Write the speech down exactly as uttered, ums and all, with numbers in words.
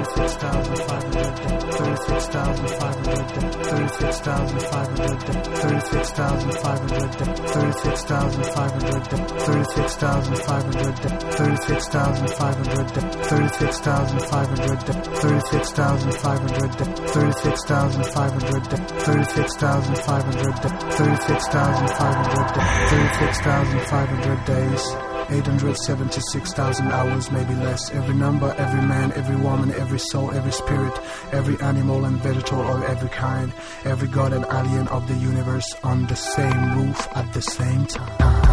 thirty-six thousand five hundred, thirty-six thousand five hundred, thirty-six thousand five hundred, thirty-six thousand five hundred, thirty-six thousand five hundred, thirty-six thousand five hundred, thirty-six thousand five hundred, thirty-six thousand five hundred, thirty-six thousand five hundred, thirty-six thousand five hundred, thirty-six thousand five hundred, thirty-six thousand five hundred, thirty-six thousand five hundred days, eight hundred seventy-six thousand hours, maybe less. Every number, every man, every woman, every soul, every spirit, every animal and vegetable of every kind, every god and alien of the universe on the same roof at the same time.